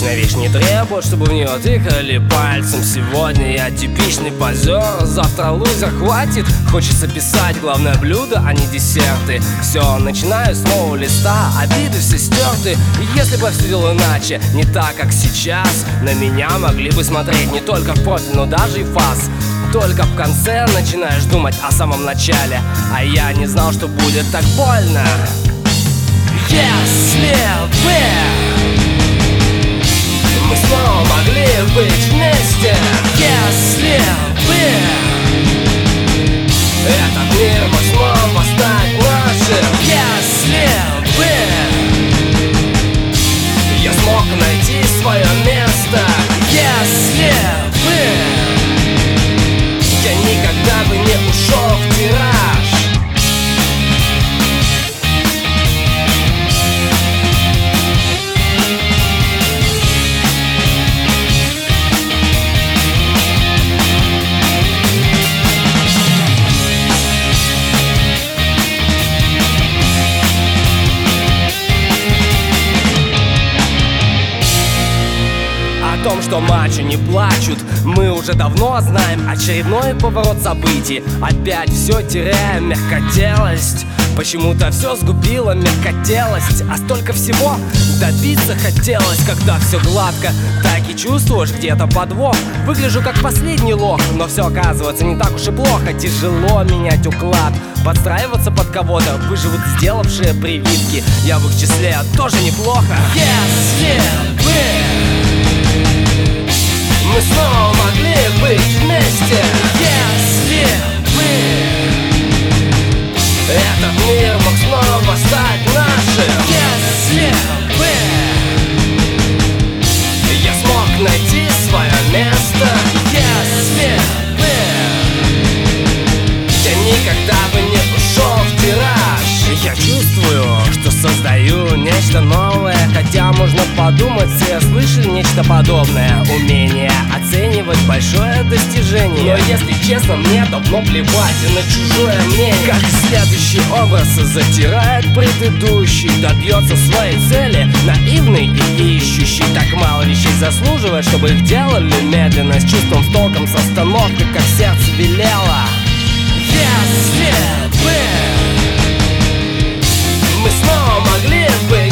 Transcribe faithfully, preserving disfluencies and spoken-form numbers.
Обычная вещь не требует, чтобы в нее тыкали пальцем. Сегодня я типичный позер, завтра лузер, хватит. Хочется писать главное блюдо, а не десерты. Все, начинаю с нового листа, обиды все стерты. И если бы я все делал иначе, не так, как сейчас, на меня могли бы смотреть не только в профиль, но даже и фас. Только в конце начинаешь думать о самом начале, а я не знал, что будет так больно. Если бы мы снова могли быть вместе, если бы этот мир мог снова стать нашим, если бы я смог найти свое место, если бы я никогда бы не ушел в тираж. О том, что мачо не плачут, мы уже давно знаем. Очередной поворот событий, опять все теряем мягкотелость. Почему-то все сгубило мягкотелость, а столько всего добиться хотелось. Когда все гладко, так и чувствуешь где-то подвох. Выгляжу как последний лох, но все оказывается не так уж и плохо. Тяжело менять уклад, подстраиваться под кого-то. Выживут сделавшие прививки, я в их числе тоже неплохо. Если бы мы снова могли быть вместе, если бы этот мир мог снова стать нашим, если бы я смог найти свое место, если бы я никогда бы не ушел в тираж. Я чувствую, что создаю нечто новое, хотя можно подумать, все слышали нечто подобное. Умение оценивать большое достижение. Но если честно, мне давно плевать и на чужое мнение. Как следующий образ затирает предыдущий, добьется своей цели наивный и ищущий. Так мало вещей заслуживает, чтобы их делали медленно, с чувством, в толком, с остановкой, как сердце велело. Если бы мы снова могли бы